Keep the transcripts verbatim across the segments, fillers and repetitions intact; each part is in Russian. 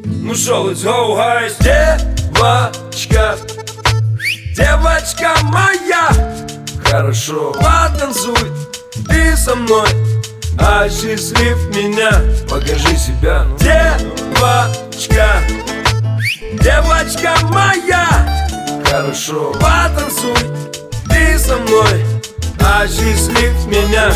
Ну шо, let's go, guys. Девочка, девочка моя, хорошо потанцуй ты со мной, осчастлив меня, покажи себя. Девочка, девочка моя, хорошо потанцуй ты со мной, осчастлив меня.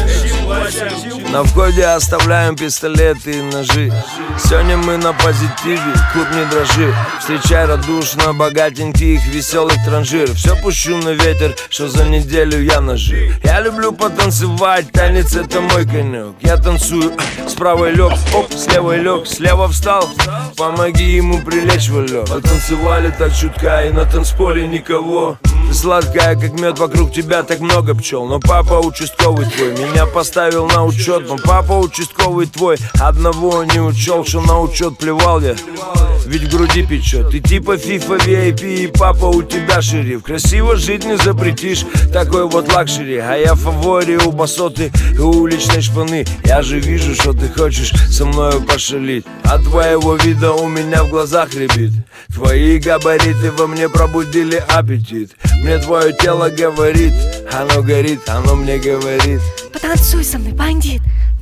На входе оставляем пистолеты и ножи. Сегодня мы на позитиве, клуб не дрожи. Встречай радушно богатеньких, веселых транжир. Все пущу на ветер, что за неделю я нажил. Я люблю потанцевать, танец это мой конек. Я танцую, с правой лег, оп, с левой лег, слева встал, помоги ему прилечь в лёг. Потанцевали так чутка и на танцполе никого. Ты сладкая, как мед, вокруг тебя так много пчел. Но папа участковый твой меня поставил на учет. Но папа участковый твой одного не учел, что на учет плевал я, ведь в груди печет. Ты типа FIFA ви ай пи и папа у тебя шериф. Красиво жить не запретишь, такой вот лакшери. А я в фаворе у басоты и у уличной шпаны. Я же вижу, что ты хочешь со мною пошалить. От твоего вида у меня в глазах рябит. Твои габариты во мне пробудили аппетит. Мне твое тело говорит, оно горит, оно мне говорит: потанцуй со мной, бандит.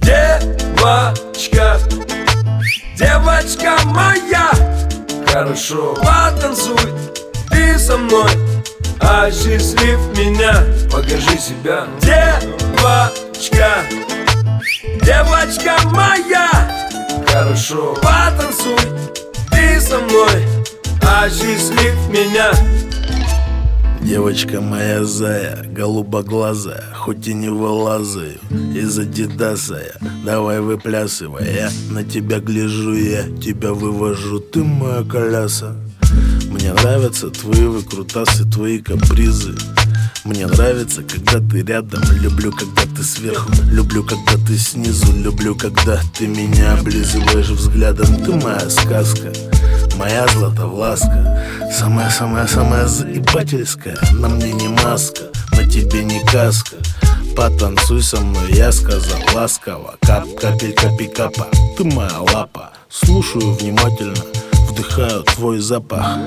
Девочка, девочка моя, хорошо потанцуй ты со мной, осчастлив меня, покажи себя. Девочка, девочка моя, хорошо потанцуй ты со мной, осчастлив меня. Девочка моя зая, голубоглазая, хоть и не вылазаю из адидаса я. Давай выплясывай, я на тебя гляжу, я тебя вывожу, ты моя коляса. Мне нравятся твои выкрутасы, твои капризы. Мне нравится, когда ты рядом, люблю, когда ты сверху, люблю, когда ты снизу, люблю, когда ты меня облизываешь взглядом. Ты моя сказка, моя златовласка, самая-самая-самая заебательская. На мне не маска, на тебе не каска. Потанцуй со мной, я сказал ласково. Кап, капелька, пикапа, ты моя лапа. Слушаю внимательно, вдыхаю твой запах.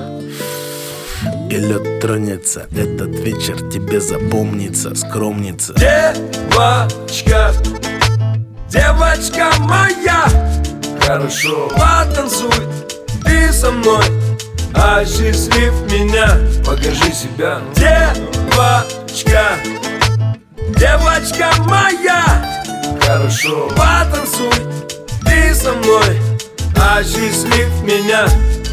И лед тронется, этот вечер тебе запомнится, скромница. Девочка, девочка моя, хорошо потанцуй ты со мной, осчастлив меня, покажи себя. Девочка, девочка моя, хорошо потанцуй ты со мной, осчастлив меня.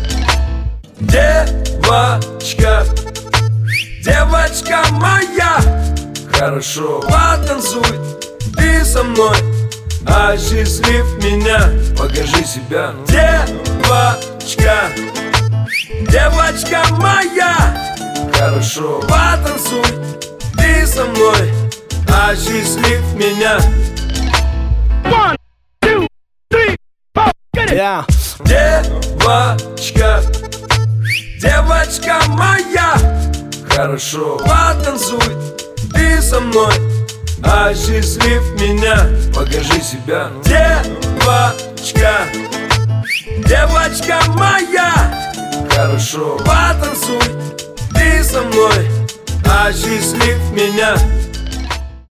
Девочка, девочка моя, хорошо потанцуй ты со мной, осчастлив меня, покажи себя. Девочка, девочка моя, хорошо потанцуй ты со мной, осчастлив меня. One, two, three, four, get it! Yeah. Девочка, девочка моя, хорошо потанцуй ты со мной, осчастлив меня, покажи себя. Девочка, девочка моя, хорошо потанцуй ты со мной, осчастлив меня.